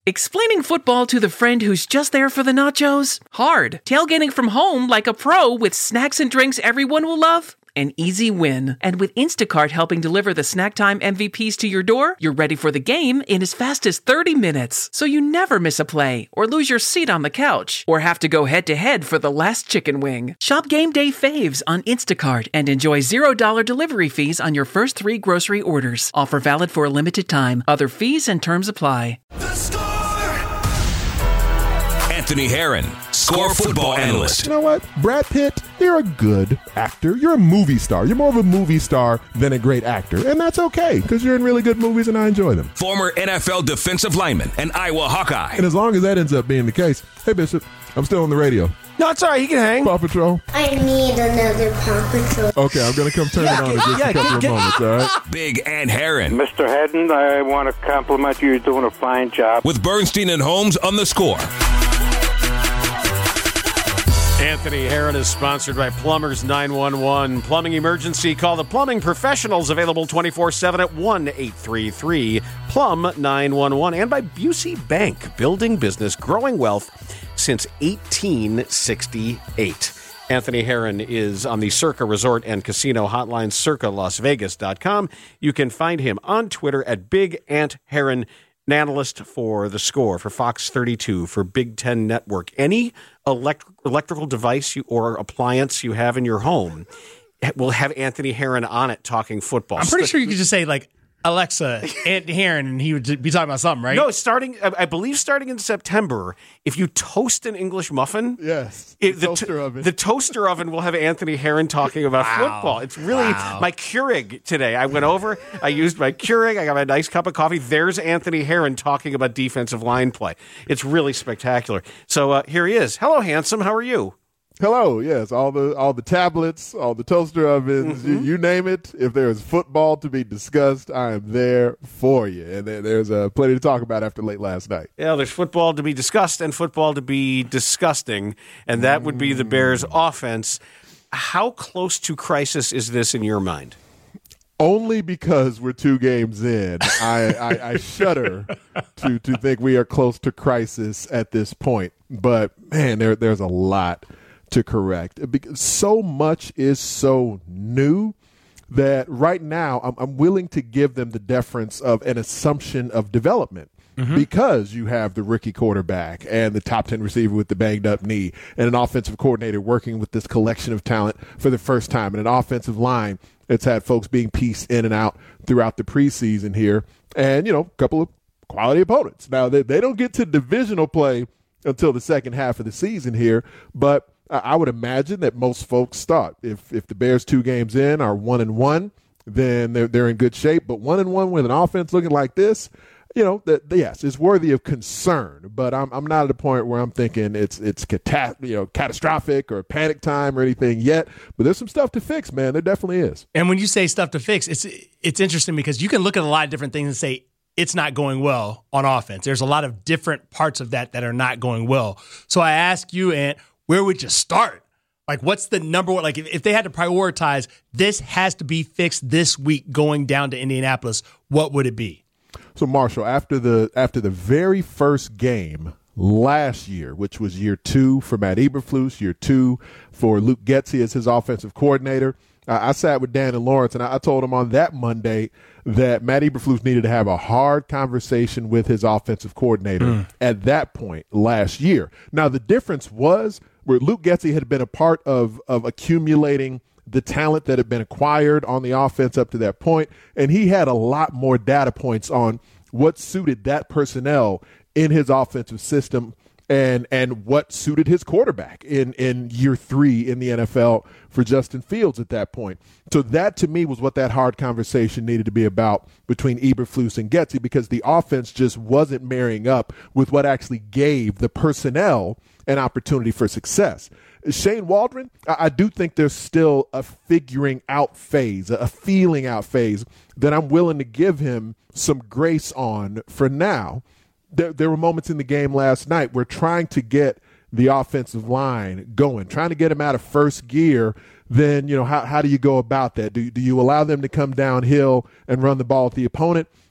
Explaining football to the friend who's just there for the nachos? Hard. Tailgating from home like a pro with snacks and drinks everyone will love? An easy win. And with Instacart helping deliver the snack time MVPs to your door, you're ready for the game in as fast as 30 minutes. So you never miss a play, or lose your seat on the couch, or have to go head-to-head for the last chicken wing. Shop Game Day Faves on Instacart and enjoy $0 delivery fees on your first 3 grocery orders. Offer valid for a limited time. Other fees and terms apply. Anthony Herron, Score football analyst. You know what? Brad Pitt, you're a good actor. You're a movie star. You're more of a movie star than a great actor. And that's okay, because you're in really good movies and I enjoy them. Former NFL defensive lineman and Iowa Hawkeye. And as long as that ends up being the case, hey, Bishop, I'm still on the radio. No, it's all right. You can hang. Paw Patrol. I need another Paw Patrol. Okay, I'm going to come turn it on in just a couple of moments, all right? Big and Herron. Mr. Hedden, I want to compliment you. You're doing a fine job. With Bernstein and Holmes on the Score. Anthony Herron is sponsored by Plumbers 911. Plumbing emergency. Call the plumbing professionals, available 24/7 at 1-833-PLUM-911. And by Busey Bank, building business, growing wealth since 1868. Anthony Herron is on the Circa Resort and Casino hotline, circalasvegas.com. You can find him on Twitter at Big Ant Herron, an analyst for The Score, for Fox 32, for Big Ten Network. Any electrical device or appliance you have in your home will have Anthony Herron on it talking football. I'm pretty sure you could just say, like, Alexa, Anthony Herron, and he would be talking about something, right? No, I believe starting in September, if you toast an English muffin, yes, the toaster oven will have Anthony Herron talking about football. It's really my Keurig today. I went over, I used my Keurig, I got my nice cup of coffee. There's Anthony Herron talking about defensive line play. It's really spectacular. So here he is. Hello, handsome. How are you? Hello, yes, all the tablets, all the toaster ovens, you name it. If there is football to be discussed, I am there for you. And there's plenty to talk about after late last night. Yeah, there's football to be discussed and football to be disgusting, and that would be the Bears' offense. How close to crisis is this in your mind? Only because we're 2 games in. I shudder to think we are close to crisis at this point. But, man, there's a lot to correct, because so much is so new that right now I'm willing to give them the deference of an assumption of development, because you have the rookie quarterback and the top 10 receiver with the banged up knee and an offensive coordinator working with this collection of talent for the first time, and an offensive line that's had folks being pieced in and out throughout the preseason here, and, a couple of quality opponents. Now, they don't get to divisional play until the second half of the season here, but I would imagine that most folks thought if the Bears 2 games in are 1-1, then they're in good shape. But 1-1 with an offense looking like this, yes, it's worthy of concern. But I'm not at a point where I'm thinking it's catastrophic or panic time or anything yet. But there's some stuff to fix, man. There definitely is. And when you say stuff to fix, it's interesting because you can look at a lot of different things and say it's not going well on offense. There's a lot of different parts of that are not going well. So I ask you, Ant, where would you start? Like, what's the number one? Like, if they had to prioritize, this has to be fixed this week going down to Indianapolis, what would it be? So, Marshall, after the very first game last year, which was year 2 for Matt Eberflus, year 2 for Luke Getsy as his offensive coordinator, I sat with Dan and Lawrence, and I told him on that Monday that Matt Eberflus needed to have a hard conversation with his offensive coordinator at that point last year. Now, the difference was where Luke Getsy had been a part of accumulating the talent that had been acquired on the offense up to that point, and he had a lot more data points on what suited that personnel in his offensive system and what suited his quarterback in year 3 in the NFL for Justin Fields at that point. So that, to me, was what that hard conversation needed to be about between Eberflus and Getsy, because the offense just wasn't marrying up with what actually gave the personnel an opportunity for success. Shane Waldron, I do think there's still a figuring out phase, a feeling out phase that I'm willing to give him some grace on for now. There were moments in the game last night where trying to get the offensive line going, trying to get them out of first gear, then, how do you go about that? Do you allow them to come downhill and run the ball at the opponent?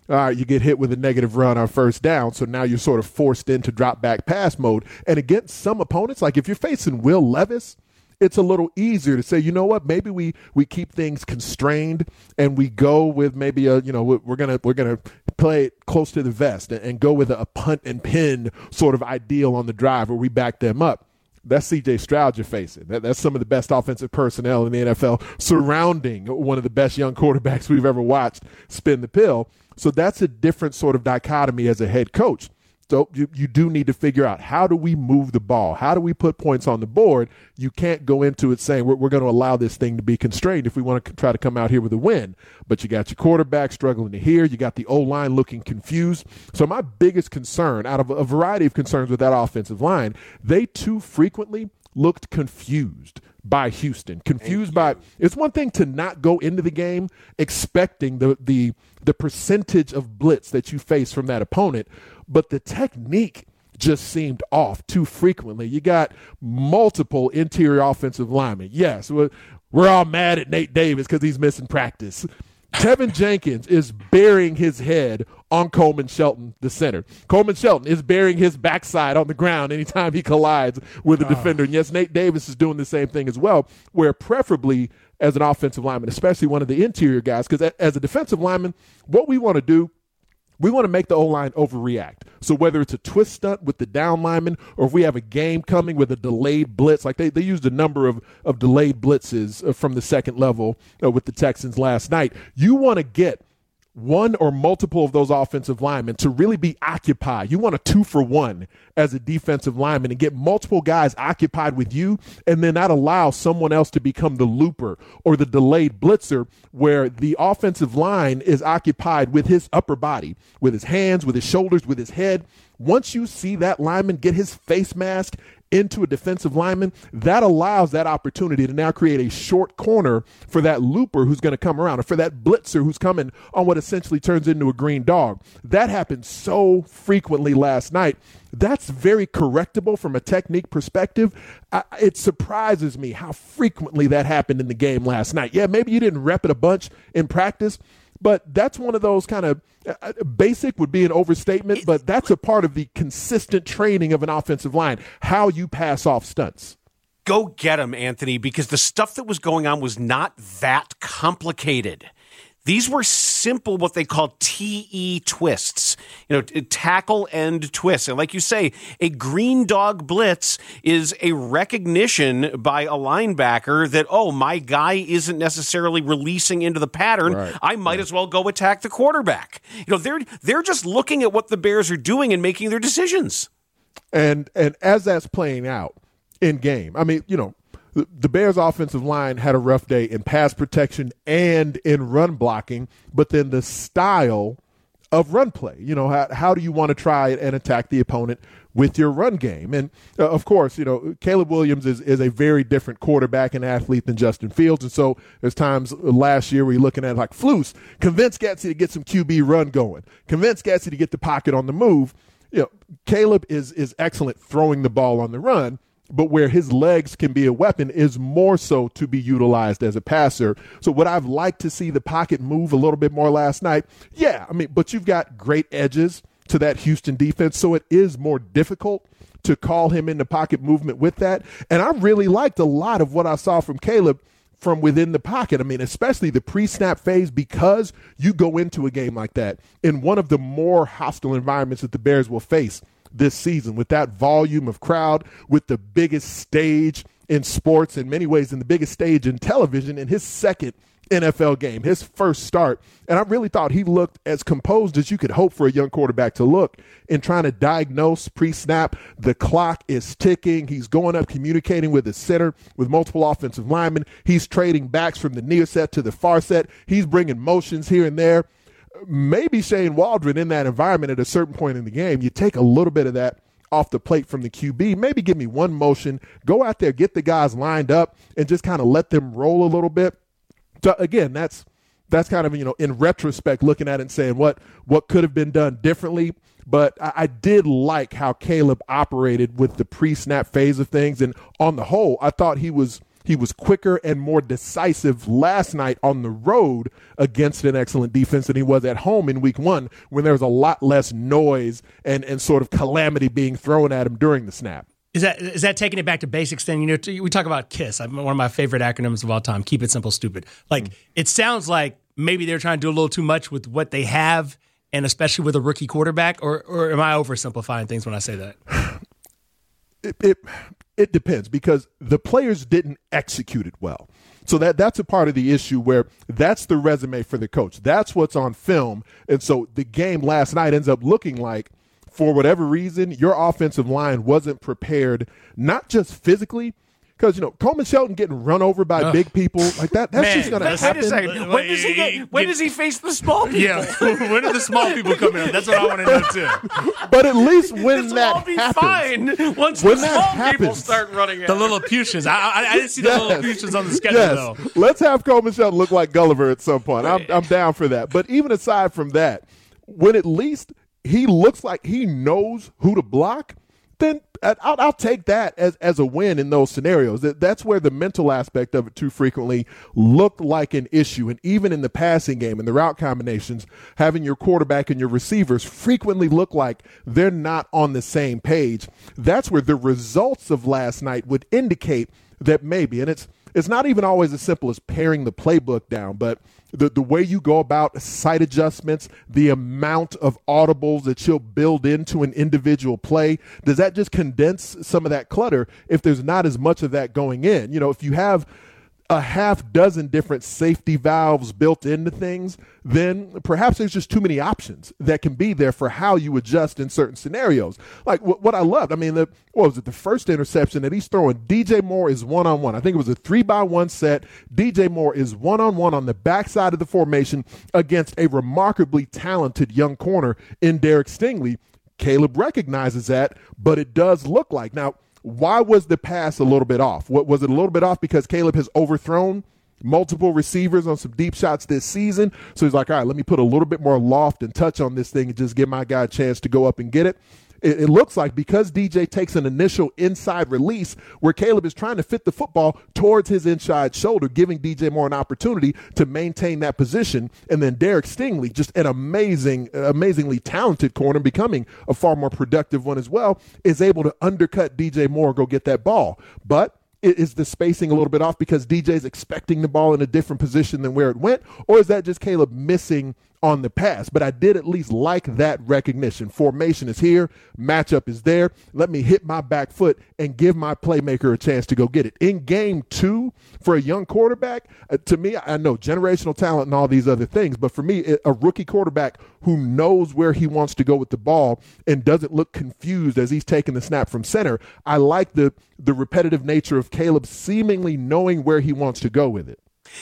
all right, you get hit with a negative run on first down, so now you're sort of forced into drop back pass mode. And against some opponents, like if you're facing Will Levis, it's a little easier to say, you know what, maybe we keep things constrained and we go with maybe we're gonna play it close to the vest and go with a punt and pin sort of ideal on the drive where we back them up. That's C.J. Stroud you're facing. That's some of the best offensive personnel in the NFL surrounding one of the best young quarterbacks we've ever watched spin the pill. So that's a different sort of dichotomy as a head coach. So you do need to figure out, how do we move the ball? How do we put points on the board? You can't go into it saying we're going to allow this thing to be constrained if we want to try to come out here with a win. But you got your quarterback struggling to hear. You got the O-line looking confused. So my biggest concern, out of a variety of concerns with that offensive line, they too frequently looked confused by Houston. Confused by – it's one thing to not go into the game expecting the percentage of blitz that you face from that opponent, but the technique just seemed off too frequently. You got multiple interior offensive linemen. Yes, we're all mad at Nate Davis because he's missing practice. Tevin Jenkins is burying his head on Coleman Shelton, the center. Coleman Shelton is burying his backside on the ground anytime he collides with a defender. And yes, Nate Davis is doing the same thing as well, where preferably as an offensive lineman, especially one of the interior guys, because as a defensive lineman, what we want to do, we want to make the O-line overreact. So whether it's a twist stunt with the down lineman, or if we have a game coming with a delayed blitz, like they used a number of delayed blitzes from the second level with the Texans last night, you want to get one or multiple of those offensive linemen to really be occupied. You want a 2-for-1 as a defensive lineman and get multiple guys occupied with you, and then that allows someone else to become the looper or the delayed blitzer, where the offensive line is occupied with his upper body, with his hands, with his shoulders, with his head. Once you see that lineman get his face mask into a defensive lineman, that allows that opportunity to now create a short corner for that looper who's going to come around, or for that blitzer who's coming on what essentially turns into a green dog. That happened so frequently last night. That's very correctable from a technique perspective. It surprises me how frequently that happened in the game last night. Yeah, maybe you didn't rep it a bunch in practice, but that's one of those kind of basic would be an overstatement, but that's a part of the consistent training of an offensive line, how you pass off stunts. Go get him, Anthony, because the stuff that was going on was not that complicated. These were simple, what they call TE twists, tackle end twists. And like you say, a green dog blitz is a recognition by a linebacker that, oh, my guy isn't necessarily releasing into the pattern. Right. I might as well go attack the quarterback. They're just looking at what the Bears are doing and making their decisions. And as that's playing out in game, I mean, the Bears' offensive line had a rough day in pass protection and in run blocking, but then the style of run play, how do you want to try and attack the opponent with your run game? And, of course, Caleb Williams is a very different quarterback and athlete than Justin Fields. And so there's times last year where you're looking at like Flus, convince Getsy to get some QB run going, convince Getsy to get the pocket on the move. Caleb is excellent throwing the ball on the run, but where his legs can be a weapon is more so to be utilized as a passer. So would I've liked to see the pocket move a little bit more last night? Yeah, but you've got great edges to that Houston defense, so it is more difficult to call him into pocket movement with that. And I really liked a lot of what I saw from Caleb from within the pocket. Especially the pre-snap phase, because you go into a game like that in one of the more hostile environments that the Bears will face this season, with that volume of crowd, with the biggest stage in sports, in many ways, in the biggest stage in television, in his second NFL game, his first start. And I really thought he looked as composed as you could hope for a young quarterback to look in trying to diagnose pre-snap. The clock is ticking. He's going up, communicating with his center, with multiple offensive linemen. He's trading backs from the near set to the far set. He's bringing motions here and there. Maybe Shane Waldron in that environment at a certain point in the game, you take a little bit of that off the plate from the QB. Maybe give me one motion, go out there, get the guys lined up, and just kind of let them roll a little bit. So again, that's kind of, in retrospect, looking at it and saying what could have been done differently. But I did like how Caleb operated with the pre-snap phase of things. And on the whole, I thought he was he was quicker and more decisive last night on the road against an excellent defense than he was at home in week 1 when there was a lot less noise and sort of calamity being thrown at him during the snap. Is that taking it back to basics then? We talk about KISS, one of my favorite acronyms of all time, keep it simple, stupid. It sounds like maybe they're trying to do a little too much with what they have, and especially with a rookie quarterback, or am I oversimplifying things when I say that? It depends, because the players didn't execute it well. So that's a part of the issue where that's the resume for the coach. That's what's on film. And so the game last night ends up looking like, for whatever reason, your offensive line wasn't prepared, not just physically, because, Coleman Shelton getting run over by big people like that, that's just going to happen. Wait a second. When does he face the small people? Yeah, when do the small people come in? That's what I want to know, too. But at least when this that will all be happens. fine once the small people start running at the Lilliputians. I didn't see the Lilliputians on the schedule, though. Let's have Coleman Shelton look like Gulliver at some point. I'm down for that. But even aside from that, when at least he looks like he knows who to block, then I'll take that as a win in those scenarios. That's where the mental aspect of it too frequently looked like an issue. And even in the passing game and the route combinations, having your quarterback and your receivers frequently look like they're not on the same page. That's where the results of last night would indicate that maybe, and it's not even always as simple as paring the playbook down, but the way you go about sight adjustments, the amount of audibles that you'll build into an individual play, does that just condense some of that clutter if there's not as much of that going in? If you have a half dozen different safety valves built into things, then perhaps there's just too many options that can be there for how you adjust in certain scenarios. Like what I loved, the first interception that he's throwing, DJ Moore is one-on-one. I think it was a 3-by-1 set. DJ Moore is one-on-one on the backside of the formation against a remarkably talented young corner in Derek Stingley. Caleb recognizes that, but it does look like. Now, why was the pass a little bit off? Was it a little bit off because Caleb has overthrown multiple receivers on some deep shots this season? So he's like, all right, let me put a little bit more loft and touch on this thing and just give my guy a chance to go up and get it. It looks like because DJ takes an initial inside release where Caleb is trying to fit the football towards his inside shoulder, giving DJ Moore an opportunity to maintain that position. And then Derek Stingley, just an amazingly talented corner, becoming a far more productive one as well, is able to undercut DJ Moore, go get that ball. But is the spacing a little bit off because DJ's expecting the ball in a different position than where it went? Or is that just Caleb missing on the pass? But I did at least like that recognition. Formation is here. Matchup is there. Let me hit my back foot and give my playmaker a chance to go get it. In game 2, for a young quarterback, to me, I know generational talent and all these other things, but for me, a rookie quarterback who knows where he wants to go with the ball and doesn't look confused as he's taking the snap from center, I like the repetitive nature of Caleb seemingly knowing where he wants to go with it.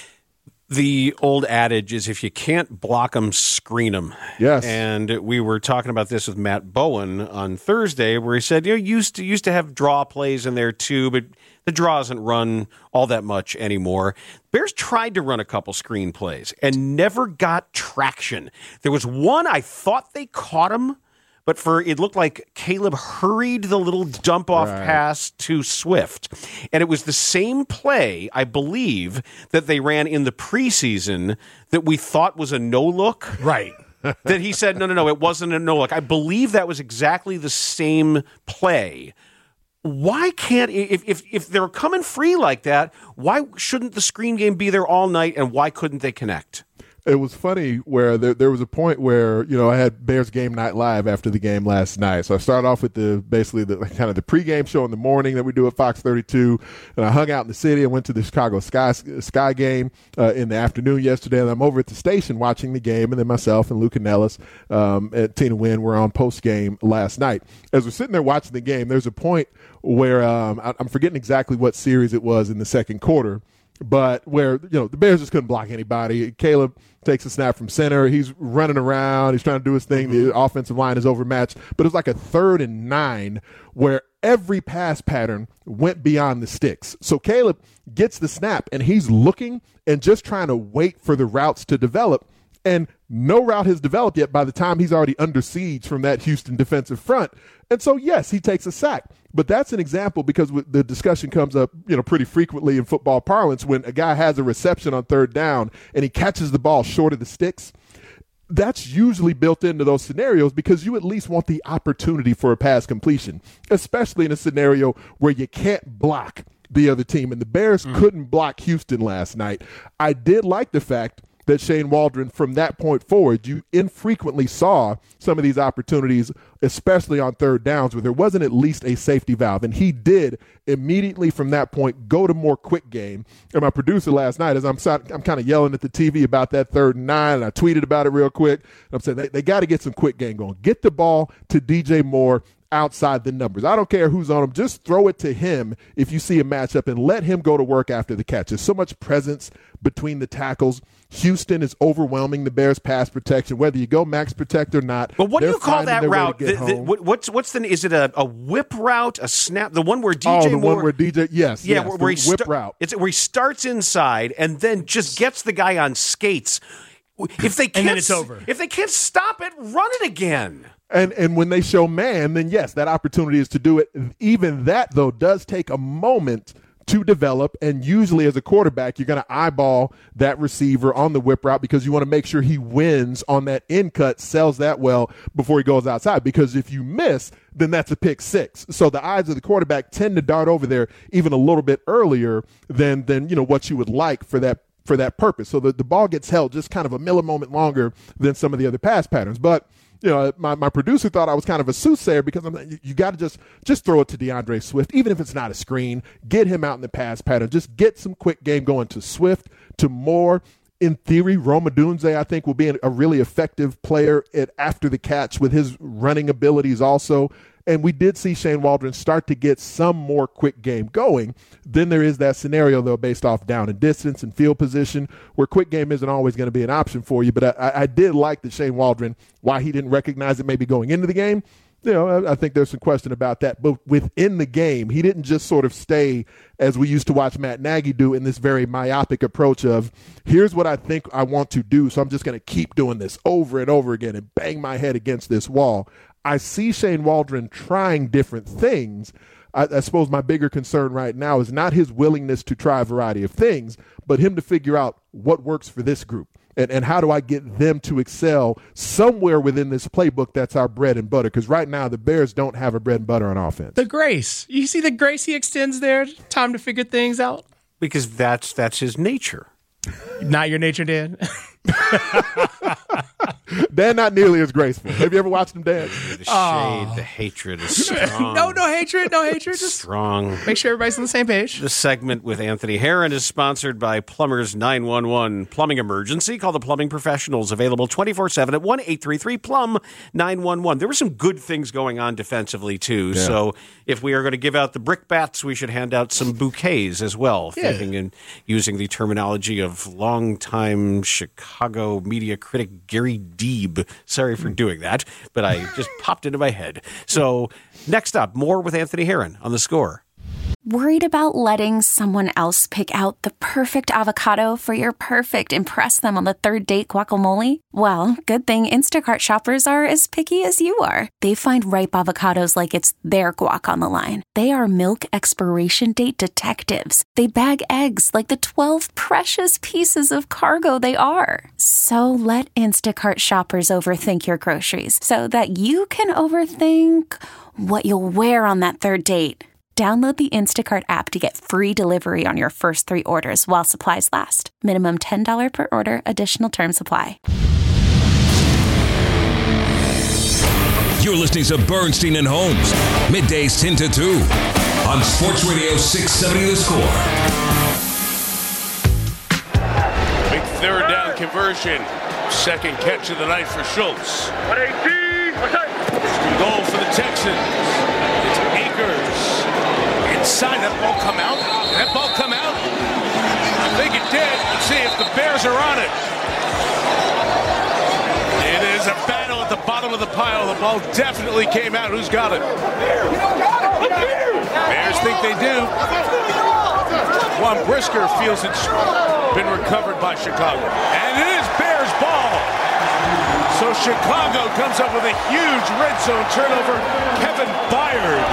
The old adage is if you can't block them, screen them. Yes. And we were talking about this with Matt Bowen on Thursday, where he said, used to have draw plays in there too, but the draw doesn't run all that much anymore. Bears tried to run a couple screen plays and never got traction. There was one I thought they caught him, but it looked like Caleb hurried the little dump-off pass to Swift. And it was the same play, I believe, that they ran in the preseason that we thought was a no-look. Right. That he said, no, it wasn't a no-look. I believe that was exactly the same play. Why can't, if they're coming free like that, why shouldn't the screen game be there all night, and why couldn't they connect? It was funny where there was a point where, I had Bears Game Night Live after the game last night. So I started off with the kind of the pregame show in the morning that we do at Fox 32. And I hung out in the city. I went to the Chicago Sky game in the afternoon yesterday. And I'm over at the station watching the game. And then myself and Luke Nellis and Tina Wynn were on post game last night. As we're sitting there watching the game, there's a point where I'm forgetting exactly what series it was in the second quarter, but where, the Bears just couldn't block anybody. Caleb takes a snap from center. He's running around. He's trying to do his thing. The offensive line is overmatched. But it was like a 3rd and 9 where every pass pattern went beyond the sticks. So Caleb gets the snap, and he's looking and just trying to wait for the routes to develop. And no route has developed yet by the time he's already under siege from that Houston defensive front. And so, yes, he takes a sack. But that's an example because the discussion comes up, pretty frequently in football parlance when a guy has a reception on third down and he catches the ball short of the sticks. That's usually built into those scenarios because you at least want the opportunity for a pass completion, especially in a scenario where you can't block the other team. And the Bears couldn't block Houston last night. I did like the fact that Shane Waldron, from that point forward, you infrequently saw some of these opportunities, especially on third downs, where there wasn't at least a safety valve. And he did immediately from that point go to more quick game. And my producer last night, as I'm kind of yelling at the TV about that 3rd and 9, and I tweeted about it real quick. I'm saying they got to get some quick game going. Get the ball to DJ Moore outside the numbers. I don't care who's on him. Just throw it to him if you see a matchup and let him go to work after the catch. There's so much presence between the tackles. Houston is overwhelming the Bears' pass protection, whether you go max protect or not. But what do you call that route? What's a whip route, a snap? The one where DJ Moore. One where DJ, yes. Yeah, yes, where whip route. It's where he starts inside and then just gets the guy on skates. If they can't, and then it's over. If they can't stop it, run it again. And when they show man, then yes, that opportunity is to do it. Even that, though, does take a moment to develop, and usually as a quarterback, you're going to eyeball that receiver on the whip route because you want to make sure he wins on that in cut, sells that well before he goes outside, because if you miss, then that's a pick six. So the eyes of the quarterback tend to dart over there even a little bit earlier than what you would like for that purpose. So the ball gets held just kind of a millimeter longer than some of the other pass patterns. But my producer thought I was kind of a soothsayer because you got to just throw it to DeAndre Swift, even if it's not a screen. Get him out in the pass pattern. Just get some quick game going to Swift, to Moore. In theory, Rome Odunze, I think, will be a really effective player after the catch with his running abilities also. And we did see Shane Waldron start to get some more quick game going. Then there is that scenario, though, based off down and distance and field position, where quick game isn't always going to be an option for you. But I did like that Shane Waldron, why he didn't recognize it maybe going into the game. I think there's some question about that. But within the game, he didn't just sort of stay, as we used to watch Matt Nagy do, in this very myopic approach of, here's what I think I want to do, so I'm just going to keep doing this over and over again and bang my head against this wall. I see Shane Waldron trying different things. I suppose my bigger concern right now is not his willingness to try a variety of things, but him to figure out what works for this group. And how do I get them to excel somewhere within this playbook that's our bread and butter? Because right now the Bears don't have a bread and butter on offense. The grace. You see the grace he extends there? Time to figure things out? Because that's his nature. Not your nature, Dan? Dan, not nearly as graceful. Have you ever watched him dance? The shade, the hatred is strong. No hatred. Just strong. Make sure everybody's on the same page. This segment with Anthony Herron is sponsored by Plumbers 911. Plumbing emergency. Call the plumbing professionals. Available 24/7 at 1-833-PLUM-911. There were some good things going on defensively, too. Yeah. So if we are going to give out the brickbats, we should hand out some bouquets as well. Yeah. Thinking and using the terminology of longtime Chicago media critic Gary Deeb. Sorry for doing that, but I just popped into my head. So next up, more with Anthony Herron on The Score. Worried about letting someone else pick out the perfect avocado for your perfect impress them on the third date guacamole? Well, good thing Instacart shoppers are as picky as you are. They find ripe avocados like it's their guac on the line. They are milk expiration date detectives. They bag eggs like the 12 precious pieces of cargo they are. So let Instacart shoppers overthink your groceries so that you can overthink what you'll wear on that third date. Download the Instacart app to get free delivery on your first 3 orders while supplies last. Minimum $10 per order. Additional terms apply. You're listening to Bernstein and Holmes, middays 10 to 2 on Sports Radio 670 The Score. Big third down conversion. Second catch of the night for Schultz. Goal for the Texans. It's Akers. Inside, that ball come out? Did that ball come out? I think it did. Let's see if the Bears are on it. It is a battle at the bottom of the pile. The ball definitely came out. Who's got it? Bears think they do. Juan Brisker feels it's been recovered by Chicago. And it is Bears ball. ball. So Chicago comes up with a huge red zone turnover. Kevin Byard.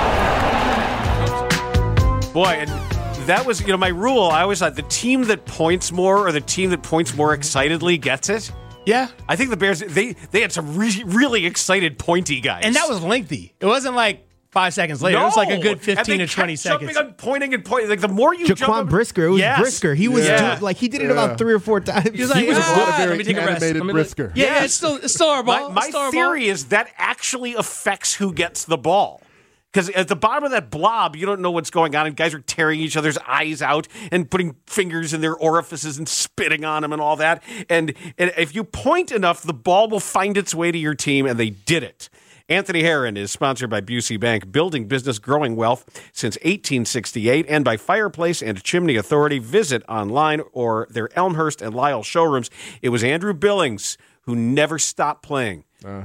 Boy, and that was, my rule. I always thought the team that points more or the team that points more excitedly gets it. Yeah. I think the Bears, they had some really excited pointy guys. And that was lengthy. It wasn't like 5 seconds later. No. It was like a good 15 to 20 jumping seconds. on pointing and pointing. Like the more you jump Jaquan up, Brisker. It was Yes. Brisker. He was he did it about 3 or 4 times. He was like, a very let me take a rest. animated Brisker. Yeah, it's still our ball. My theory is that actually affects who gets the ball. Because at the bottom of that blob, you don't know what's going on, and guys are tearing each other's eyes out and putting fingers in their orifices and spitting on them and all that. And if you point enough, the ball will find its way to your team, and they did it. Anthony Herron is sponsored by Busey Bank, building business, growing wealth since 1868, and by Fireplace and Chimney Authority. Visit online or their Elmhurst and Lisle showrooms. It was Andrew Billings who never stopped playing.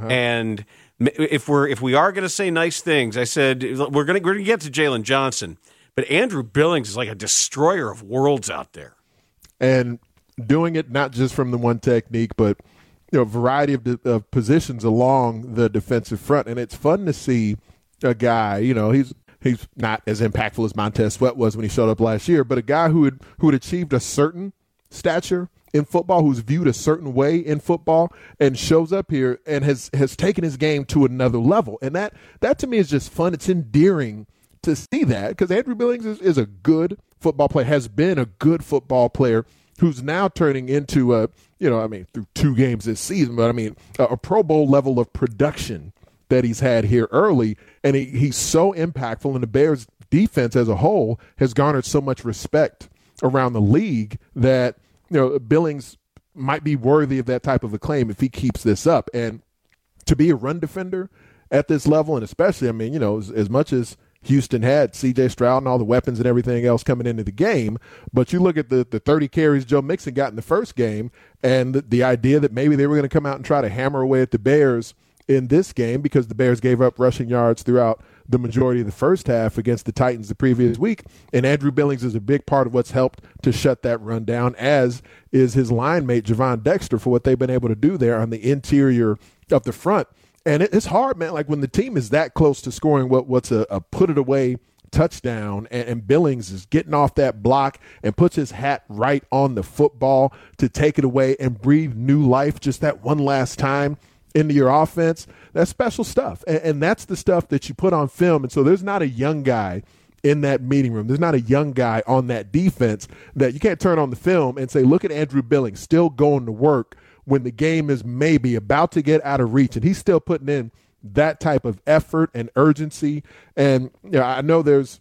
And if we are going to say nice things, I said we're going to get to Jalen Johnson, but Andrew Billings is like a destroyer of worlds out there, and doing it not just from the one technique, but a variety of positions along the defensive front. And it's fun to see a guy. He's not as impactful as Montez Sweat was when he showed up last year, but a guy who had achieved a certain stature in football, who's viewed a certain way in football, and shows up here and has taken his game to another level. And that to me is just fun. It's endearing to see that, because Andrew Billings is a good football player, has been a good football player, who's now turning into through 2 games this season, but a Pro Bowl level of production that he's had here early. And he's so impactful, and the Bears defense as a whole has garnered so much respect around the league that Billings might be worthy of that type of acclaim if he keeps this up. And to be a run defender at this level, and especially, as much as Houston had C.J. Stroud and all the weapons and everything else coming into the game, but you look at the 30 carries Joe Mixon got in the first game, and the idea that maybe they were going to come out and try to hammer away at the Bears in this game, because the Bears gave up rushing yards throughout the majority of the first half against the Titans the previous week. And Andrew Billings is a big part of what's helped to shut that run down, as is his line mate, Javon Dexter, for what they've been able to do there on the interior of the front. And it's hard, man. Like when the team is that close to scoring what's a put-it-away touchdown, and Billings is getting off that block and puts his hat right on the football to take it away and breathe new life just that one last time into your offense, that's special stuff. And that's the stuff that you put on film. And so there's not a young guy in that meeting room. There's not a young guy on that defense that you can't turn on the film and say, look at Andrew Billings still going to work when the game is maybe about to get out of reach. And he's still putting in that type of effort and urgency. And I know there's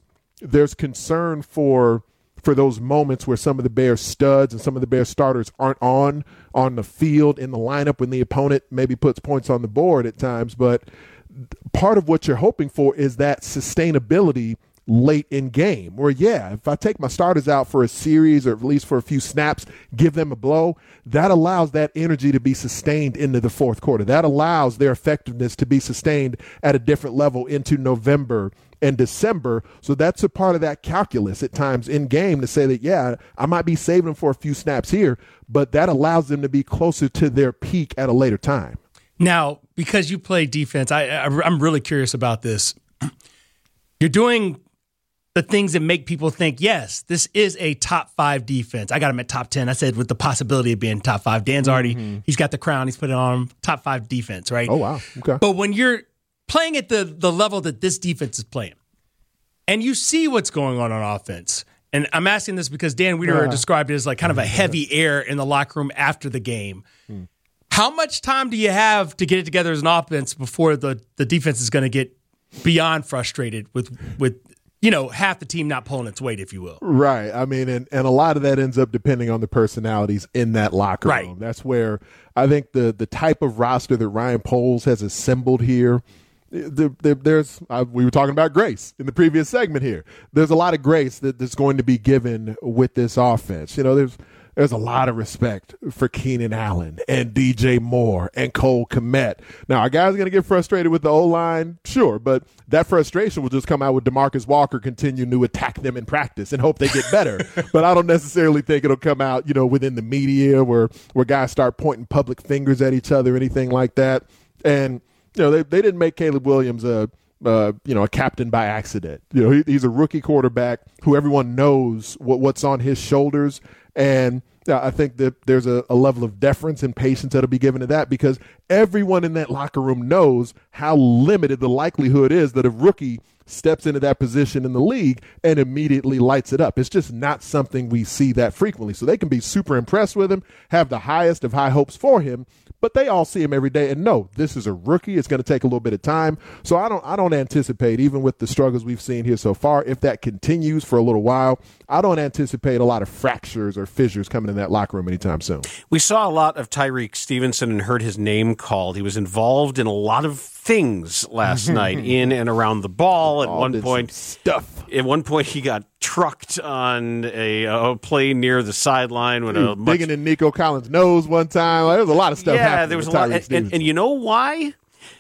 concern for those moments where some of the Bears studs and some of the Bears starters aren't on the field in the lineup when the opponent maybe puts points on the board at times. But part of what you're hoping for is that sustainability late in game, where, if I take my starters out for a series or at least for a few snaps, give them a blow, that allows that energy to be sustained into the fourth quarter. That allows their effectiveness to be sustained at a different level into November and December. So that's a part of that calculus at times in game to say that, I might be saving them for a few snaps here, but that allows them to be closer to their peak at a later time. Now, because you play defense, I'm really curious about this. You're doing the things that make people think, yes, this is a top 5 defense. I got him at top 10. I said with the possibility of being top 5. Dan's already, he's got the crown. He's put it on him, top 5 defense, right? Oh, wow. Okay. But when you're playing at the level that this defense is playing, and you see what's going on offense, and I'm asking this because Dan Wiederer described it as like kind of a heavy air in the locker room after the game. How much time do you have to get it together as an offense before the defense is going to get beyond frustrated with half the team not pulling its weight, if you will? Right. I mean, and a lot of that ends up depending on the personalities in that locker room. Right. That's where I think the type of roster that Ryan Poles has assembled here, we were talking about grace in the previous segment here. There's a lot of grace that's going to be given with this offense. There's there's a lot of respect for Keenan Allen and DJ Moore and Cole Kmet. Now, our guys are going to get frustrated with the O-line, sure, but that frustration will just come out with DeMarcus Walker continuing to attack them in practice and hope they get better. But I don't necessarily think it'll come out, within the media where guys start pointing public fingers at each other or anything like that. And, they didn't make Caleb Williams a captain by accident. He's a rookie quarterback who everyone knows what's on his shoulders. And I think that there's a level of deference and patience that'll be given to that because everyone in that locker room knows how limited the likelihood is that a rookie steps into that position in the league and immediately lights it up. It's just not something we see that frequently. So they can be super impressed with him, have the highest of high hopes for him, but they all see him every day and know this is a rookie. It's going to take a little bit of time. So I don't anticipate, even with the struggles we've seen here so far, if that continues for a little while, I don't anticipate a lot of fractures or fissures coming in that locker room anytime soon. We saw a lot of Tyreek Stevenson and heard his name called. He was involved in a lot of things last night in and around the ball. At one point, he got trucked on a play near the sideline when digging in Nico Collins' nose one time. There was a lot of stuff happening. Yeah, there was a lot. And you know why?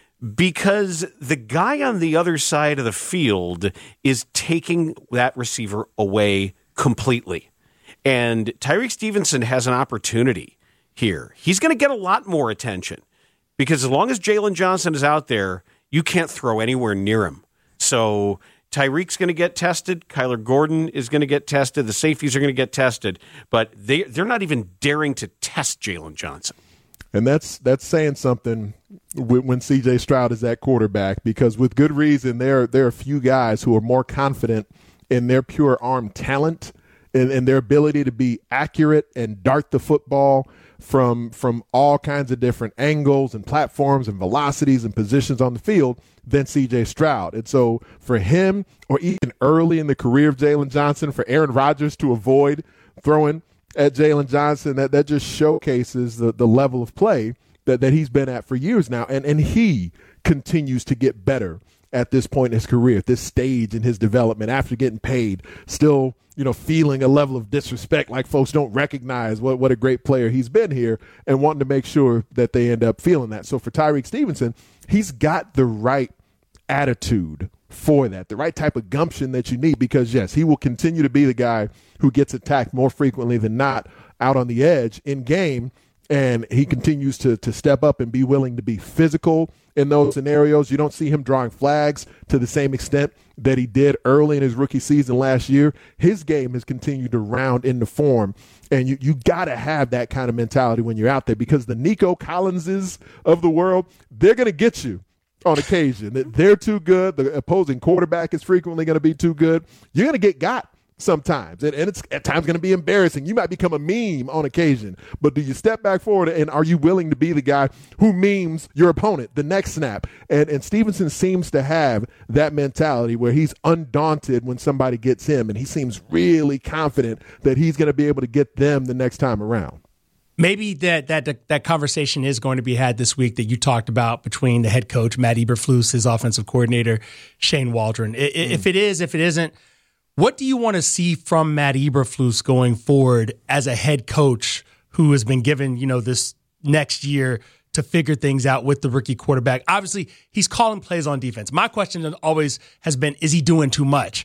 Because the guy on the other side of the field is taking that receiver away completely. And Tyreek Stevenson has an opportunity here. He's going to get a lot more attention because as long as Jalen Johnson is out there, you can't throw anywhere near him. So Tyreek's going to get tested. Kyler Gordon is going to get tested. The safeties are going to get tested. But they're not even daring to test Jalen Johnson. And that's saying something when C.J. Stroud is at quarterback because with good reason, there are a few guys who are more confident in their pure arm talent and their ability to be accurate and dart the football from all kinds of different angles and platforms and velocities and positions on the field than C.J. Stroud. And so for him, or even early in the career of Jalen Johnson, for Aaron Rodgers to avoid throwing at Jalen Johnson, that just showcases the level of play that he's been at for years now. And he continues to get better at this point in his career, at this stage in his development, after getting paid, still, feeling a level of disrespect like folks don't recognize what a great player he's been here and wanting to make sure that they end up feeling that. So for Tyreek Stevenson, he's got the right attitude for that, the right type of gumption that you need because, yes, he will continue to be the guy who gets attacked more frequently than not out on the edge in game, and he continues to step up and be willing to be physical in those scenarios. You don't see him drawing flags to the same extent that he did early in his rookie season last year. His game has continued to round into form, and you got to have that kind of mentality when you're out there because the Nico Collinses of the world, they're going to get you on occasion. They're too good. The opposing quarterback is frequently going to be too good. You're going to get got sometimes, and it's at times going to be embarrassing. You might become a meme on occasion, but do you step back forward and are you willing to be the guy who memes your opponent the next snap? And Stevenson seems to have that mentality where he's undaunted when somebody gets him, and he seems really confident that he's going to be able to get them the next time around. Maybe that conversation is going to be had this week that you talked about between the head coach, Matt Eberflus, his offensive coordinator, Shane Waldron. If it is, if it isn't, what do you want to see from Matt Eberflus going forward as a head coach who has been given, this next year to figure things out with the rookie quarterback? Obviously, he's calling plays on defense. My question always has been, is he doing too much?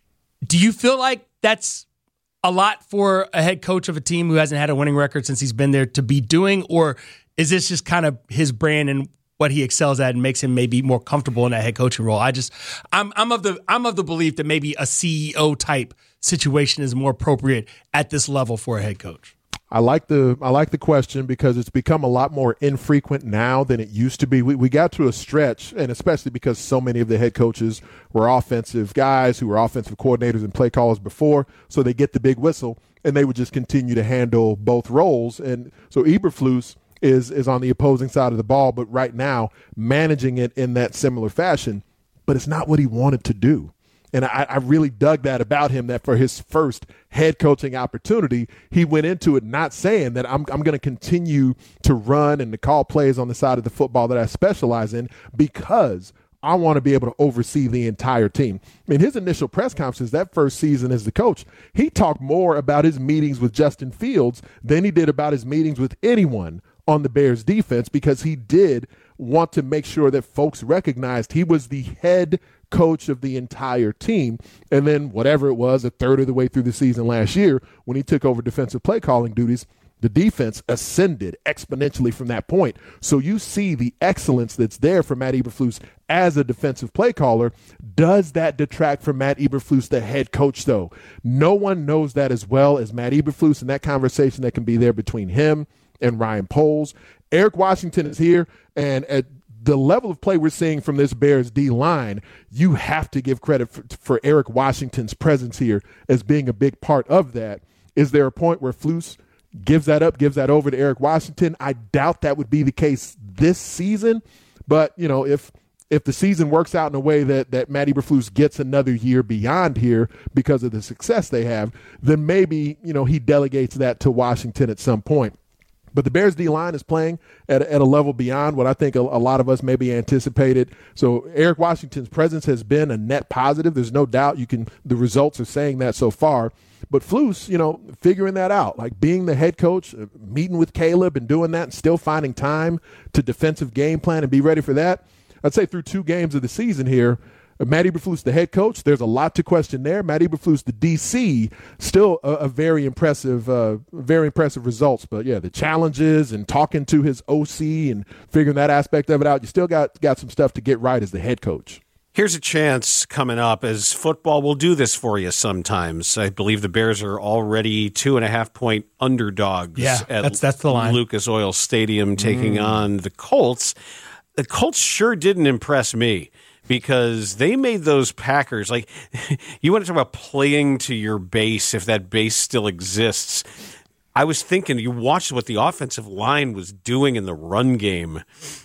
Do you feel like that's a lot for a head coach of a team who hasn't had a winning record since he's been there to be doing, or is this just kind of his brand and what he excels at and makes him maybe more comfortable in that head coaching role? I'm of the belief that maybe a CEO type situation is more appropriate at this level for a head coach. I like the question because it's become a lot more infrequent now than it used to be. We got to a stretch, and especially because so many of the head coaches were offensive guys who were offensive coordinators and play callers before, so they get the big whistle, and they would just continue to handle both roles. And so Eberflus is on the opposing side of the ball, but right now managing it in that similar fashion, but it's not what he wanted to do. And I really dug that about him, that for his first head coaching opportunity, he went into it not saying that I'm going to continue to run and to call plays on the side of the football that I specialize in, because I want to be able to oversee the entire team. I mean, his initial press conferences that first season as the coach, he talked more about his meetings with Justin Fields than he did about his meetings with anyone on the Bears defense, because he did want to make sure that folks recognized he was the head coach of the entire team. And then whatever it was, a third of the way through the season last year, when he took over defensive play calling duties, the defense ascended exponentially from that point. So you see the excellence that's there for Matt Eberflus as a defensive play caller. Does that detract from Matt Eberflus, the head coach, though? No one knows that as well as Matt Eberflus, and that conversation that can be there between him and Ryan Poles. Eric Washington is here, and at the level of play we're seeing from this Bears D-line, you have to give credit for Eric Washington's presence here as being a big part of that. Is there a point where Flus gives that up, gives that over to Eric Washington? I doubt that would be the case this season. But, you know, if the season works out in a way that Matt Eberflus gets another year beyond here because of the success they have, then maybe, you know, he delegates that to Washington at some point. But the Bears D-line is playing at a level beyond what I think a lot of us maybe anticipated. So Eric Washington's presence has been a net positive. There's no doubt the results are saying that so far. But Flus, you know, figuring that out, like being the head coach, meeting with Caleb and doing that and still finding time to defensive game plan and be ready for that. I'd say through 2 games of the season here, Matt Eberflus, the head coach, there's a lot to question there. Matt Eberflus, the DC, still a very impressive results. But, yeah, the challenges and talking to his OC and figuring that aspect of it out, you still got some stuff to get right as the head coach. Here's a chance coming up, as football will do this for you sometimes. I believe the Bears are already 2.5-point underdogs at that's the line. Lucas Oil Stadium taking on the Colts. The Colts sure didn't impress me, because they made those Packers, like, you want to talk about playing to your base, if that base still exists. I was thinking, you watched what the offensive line was doing in the run game,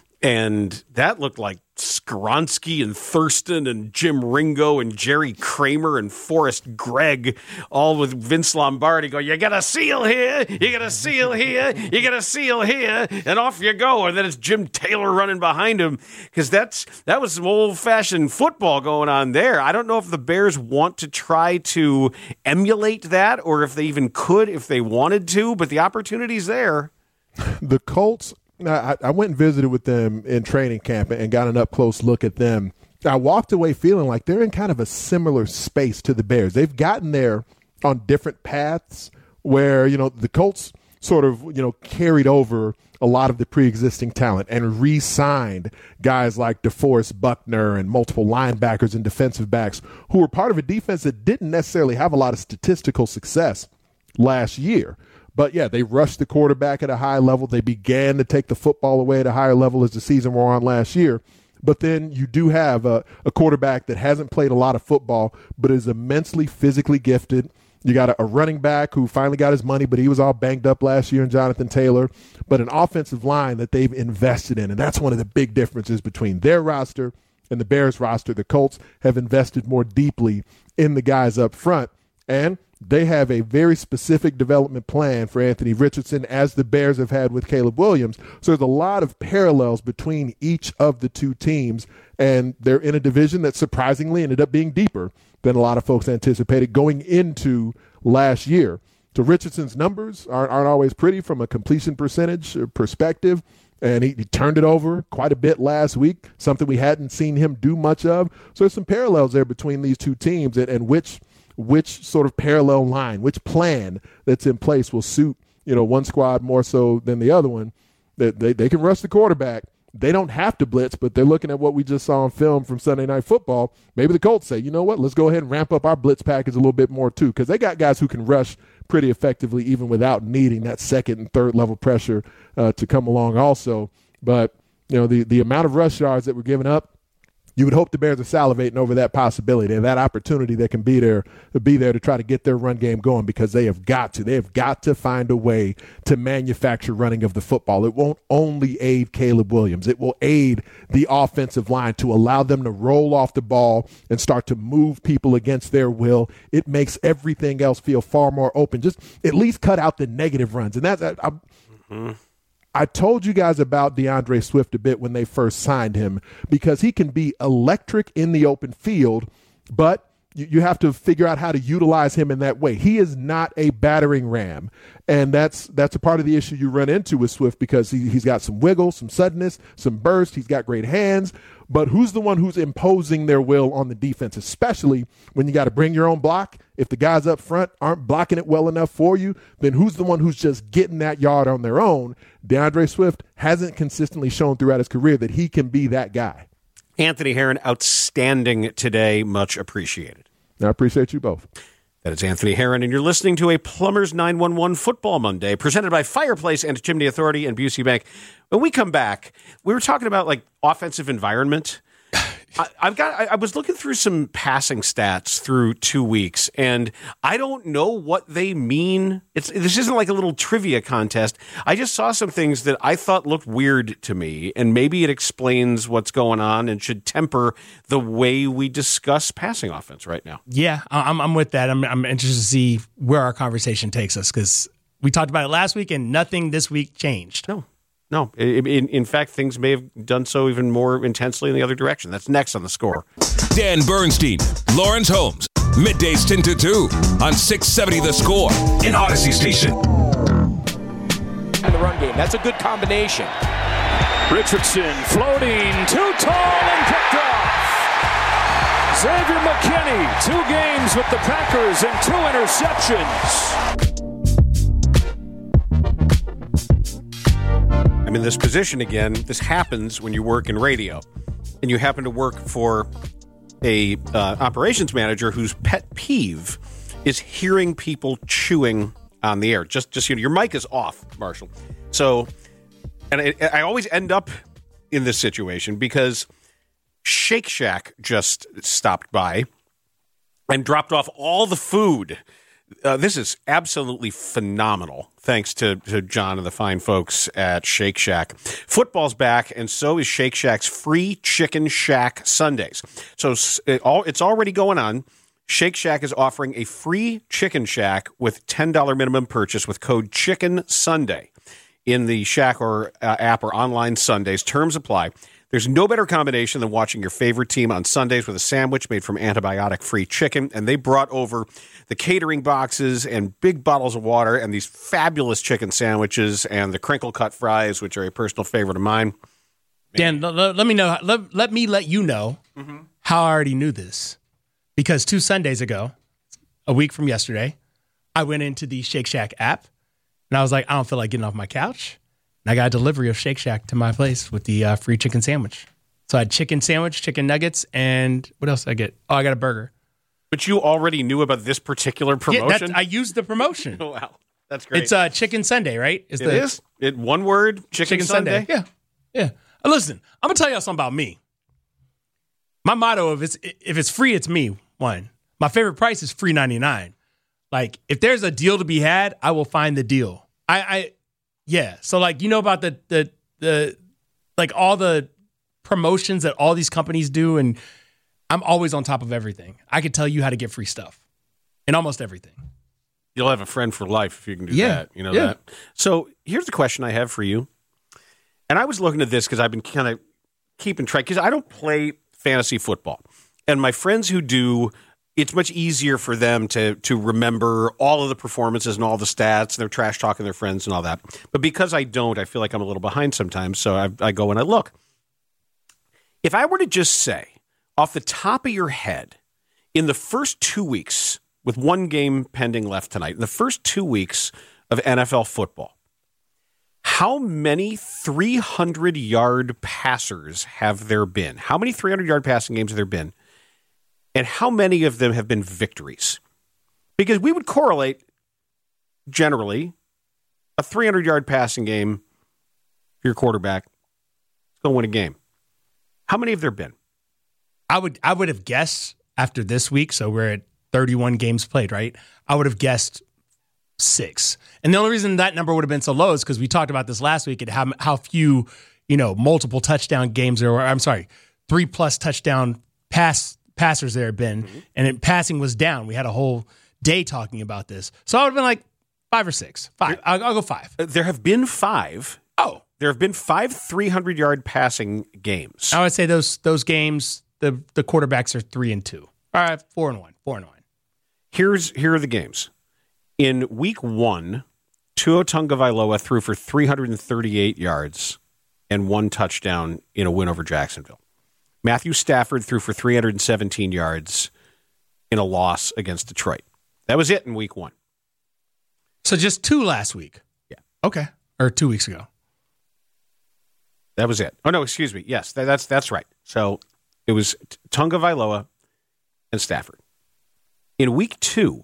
and that looked like Skronsky and Thurston and Jim Ringo and Jerry Kramer and Forrest Gregg, all with Vince Lombardi going, you got a seal here, you got a seal here, you got a seal here, and off you go. And then it's Jim Taylor running behind him, because that was some old-fashioned football going on there. I don't know if the Bears want to try to emulate that, or if they even could if they wanted to, but the opportunity's there. The Colts, I went and visited with them in training camp and got an up-close look at them. I walked away feeling like they're in kind of a similar space to the Bears. They've gotten there on different paths where, you know, the Colts sort of, you know, carried over a lot of the pre-existing talent and re-signed guys like DeForest Buckner and multiple linebackers and defensive backs who were part of a defense that didn't necessarily have a lot of statistical success last year. But, yeah, they rushed the quarterback at a high level. They began to take the football away at a higher level as the season wore on last year. But then you do have a quarterback that hasn't played a lot of football but is immensely physically gifted. You got a running back who finally got his money, but he was all banged up last year in Jonathan Taylor. But an offensive line that they've invested in, and that's one of the big differences between their roster and the Bears roster. The Colts have invested more deeply in the guys up front, and they have a very specific development plan for Anthony Richardson, as the Bears have had with Caleb Williams. So there's a lot of parallels between each of the two teams, and they're in a division that surprisingly ended up being deeper than a lot of folks anticipated going into last year. So Richardson's numbers aren't always pretty from a completion percentage perspective, and he turned it over quite a bit last week, something we hadn't seen him do much of. So there's some parallels there between these two teams, and which sort of parallel line, which plan that's in place will suit, you know, one squad more so than the other one. They can rush the quarterback. They don't have to blitz, but they're looking at what we just saw on film from Sunday Night Football. Maybe the Colts say, you know what, let's go ahead and ramp up our blitz package a little bit more too, because they got guys who can rush pretty effectively even without needing that second and third level pressure to come along also. But, you know, the amount of rush yards that were given up, you would hope the Bears are salivating over that possibility and that opportunity that can be there to try to get their run game going, because they have got to find a way to manufacture running of the football. It won't only aid Caleb Williams. It will aid the offensive line to allow them to roll off the ball and start to move people against their will. It makes everything else feel far more open. Just at least cut out the negative runs. And that's I told you guys about DeAndre Swift a bit when they first signed him because he can be electric in the open field, but you have to figure out how to utilize him in that way. He is not a battering ram, and that's a part of the issue you run into with Swift because he's got some wiggle, some suddenness, some burst. He's got great hands, but who's the one who's imposing their will on the defense, especially when you got to bring your own block? If the guys up front aren't blocking it well enough for you, then who's the one who's just getting that yard on their own? DeAndre Swift hasn't consistently shown throughout his career that he can be that guy. Anthony Herron, outstanding today. Much appreciated. I appreciate you both. That is Anthony Herron, and you're listening to a Plumbers 911 Football Monday, presented by Fireplace and Chimney Authority and Busey Bank. When we come back, we were talking about like offensive environment. I was looking through some passing stats through 2 weeks, and I don't know what they mean. This isn't like a little trivia contest. I just saw some things that I thought looked weird to me, and maybe it explains what's going on and should temper the way we discuss passing offense right now. Yeah, I'm with that. I'm interested to see where our conversation takes us because we talked about it last week, and nothing this week changed. No. In fact, things may have done so even more intensely in the other direction. That's next on The Score. Dan Bernstein, Lawrence Holmes, middays 10 to 2 on 670 The Score in Odyssey Station. And the run game, that's a good combination. Richardson floating, too tall and picked off. Xavier McKinney, 2 games with the Packers and 2 interceptions. I'm in this position again. This happens when you work in radio, and you happen to work for a operations manager whose pet peeve is hearing people chewing on the air. Just your mic is off, Marshall. So, and I always end up in this situation because Shake Shack just stopped by and dropped off all the food. This is absolutely phenomenal, thanks to John and the fine folks at Shake Shack. Football's back, and so is Shake Shack's free Chicken Shack Sundays. So it's already going on. Shake Shack is offering a free Chicken Shack with $10 minimum purchase with code CHICKENSUNDAY in the Shack or app or online Sundays. Terms apply. There's no better combination than watching your favorite team on Sundays with a sandwich made from antibiotic-free chicken, and they brought over the catering boxes and big bottles of water and these fabulous chicken sandwiches and the crinkle-cut fries, which are a personal favorite of mine. Dan, let me know. Let me let you know how I already knew this. Because 2 Sundays ago, a week from yesterday, I went into the Shake Shack app, and I was like, I don't feel like getting off my couch. And I got a delivery of Shake Shack to my place with the free chicken sandwich. So I had chicken sandwich, chicken nuggets, and what else did I get? Oh, I got a burger. But you already knew about this particular promotion? Yeah, I used the promotion. Oh, wow. That's great. It's Chicken Sunday, right? It is? One word, Chicken Sunday? Yeah. Listen, I'm going to tell y'all something about me. My motto, if it's free, it's me, one. My favorite price is free 99. Like, if there's a deal to be had, I will find the deal. Yeah. So, like, you know about the like all the promotions that all these companies do, and I'm always on top of everything. I could tell you how to get free stuff in almost everything. You'll have a friend for life if you can do that. You know that. So here's the question I have for you. And I was looking at this because I've been kind of keeping track, because I don't play fantasy football. And my friends who do, it's much easier for them to remember all of the performances and all the stats, and they're trash talking their friends and all that. But because I don't, I feel like I'm a little behind sometimes, so I go and I look. If I were to just say, off the top of your head, in the first 2 weeks, with one game pending left tonight, in the first 2 weeks of NFL football, how many 300-yard passers have there been? How many 300-yard passing games have there been? And how many of them have been victories? Because we would correlate, generally, a 300-yard passing game for your quarterback is going to win a game. How many have there been? I would have guessed after this week, so we're at 31 games played, right? I would have guessed 6. And the only reason that number would have been so low is because we talked about this last week at how few, multiple touchdown games there were. I'm sorry, 3+ touchdown passers there have been, and passing was down. We had a whole day talking about this. So I would have been like 5 or 6. 5. I'll go 5. There have been 5. Oh. There have been 5 300-yard passing games. I would say those games, the quarterbacks are 3-2. All right, 4-1. 4-1. Here are the games. In week 1, Tua Tagovailoa threw for 338 yards and 1 touchdown in a win over Jacksonville. Matthew Stafford threw for 317 yards in a loss against Detroit. That was it in week 1. So just 2 last week? Yeah. Okay. Or 2 weeks ago. That was it. Oh, no, excuse me. Yes, that's right. So it was Tagovailoa and Stafford. In week 2,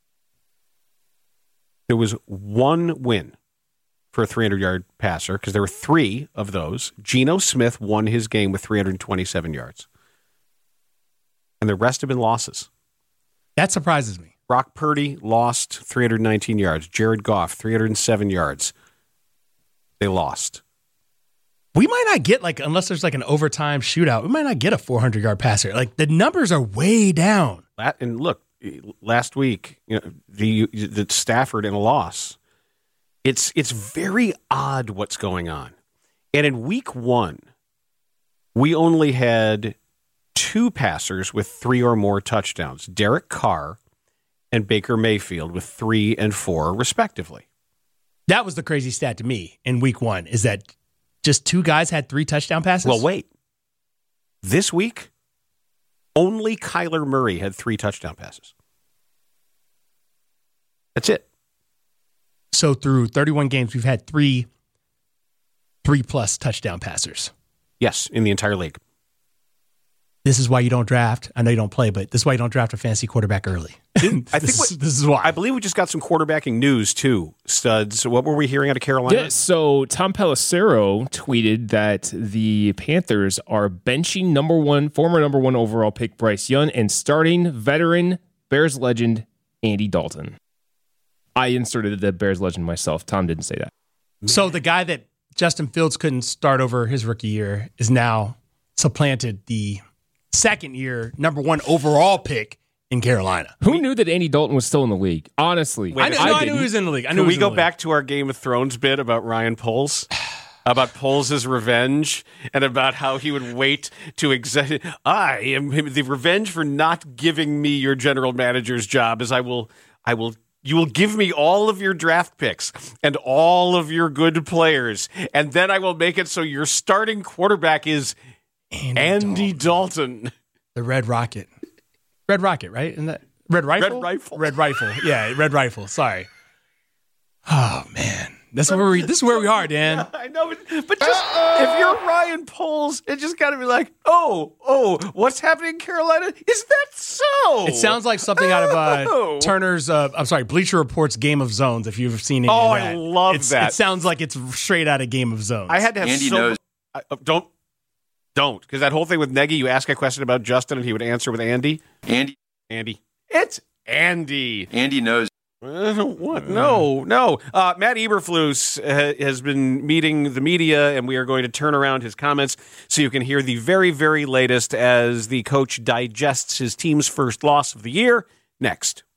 there was 1 win for a 300-yard passer because there were 3 of those. Geno Smith won his game with 327 yards. And the rest have been losses. That surprises me. Brock Purdy lost 319 yards. Jared Goff, 307 yards. They lost. We might not get, unless there's an overtime shootout, we might not get a 400-yard passer. The numbers are way down. And look, last week, the Stafford in a loss. It's very odd what's going on. And in week 1, we only had 2 passers with 3 or more touchdowns. Derek Carr and Baker Mayfield with 3 and 4, respectively. That was the crazy stat to me in week 1, is that just 2 guys had 3 touchdown passes? Well, wait. This week, only Kyler Murray had 3 touchdown passes. That's it. So through 31 games, we've had 3+ touchdown passers. Yes, in the entire league. This is why you don't draft. I know you don't play, but this is why you don't draft a fantasy quarterback early. This is why. I believe we just got some quarterbacking news, too, Studs. What were we hearing out of Carolina? Yeah, so Tom Pelissero tweeted that the Panthers are benching former number 1 overall pick Bryce Young and starting veteran Bears legend Andy Dalton. I inserted the Bears legend myself. Tom didn't say that. So the guy that Justin Fields couldn't start over his rookie year is now supplanted the second-year number 1 overall pick in Carolina. Who knew that Andy Dalton was still in the league? Honestly. I knew he was in the league. Can we go back to our Game of Thrones bit about Ryan Poles? About Poles' revenge and about how he would wait to I am the revenge for not giving me your general manager's job is you will give me all of your draft picks and all of your good players, and then I will make it so your starting quarterback is Andy Dalton. The Red Rocket. Red Rocket, right? Isn't that Red Rifle? Red Rifle. Red Rifle. Yeah, Red Rifle. Sorry. Oh, man. This is where we are, Dan. I know, but just if you're Ryan Poles, it just got to be like, what's happening in Carolina? Is that so? It sounds like something out of Turner's, Bleacher Report's Game of Zones, if you've seen any of that. I love that. It sounds like it's straight out of Game of Zones. I had to have Andy knows. Don't, because that whole thing with Nagy, you ask a question about Justin and he would answer with Andy. Andy. It's Andy. Andy knows. What? No. Matt Eberflus has been meeting the media, and we are going to turn around his comments so you can hear the very, very latest as the coach digests his team's first loss of the year next.